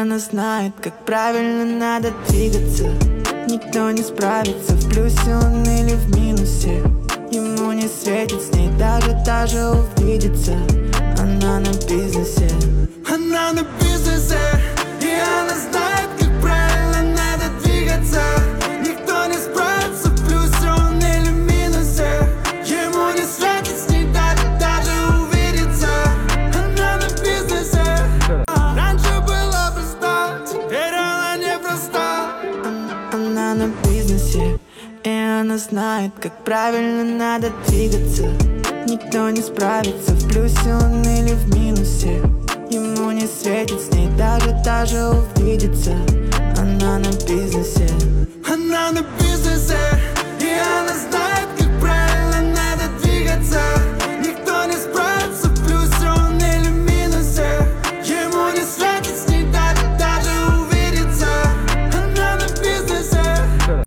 она знает, как правильно надо двигаться. Никто не справится, в плюсе он или в минусе. Ему не светит с ней даже увидеться. Она на бизнесе. Она на бизнесе. И она знает, как правильно надо двигаться. Никто не справится, в плюсе он или в минусе. Ему не светит с ней даже увидеться. Она на бизнесе. Раньше была проста, теперь она не проста. Она на бизнесе. И она знает, как правильно надо двигаться. Никто не справится, в плюсе он или в минусе. Ему не светит с ней даже увидеться. Она на бизнесе. Она на бизнесе. И она знает,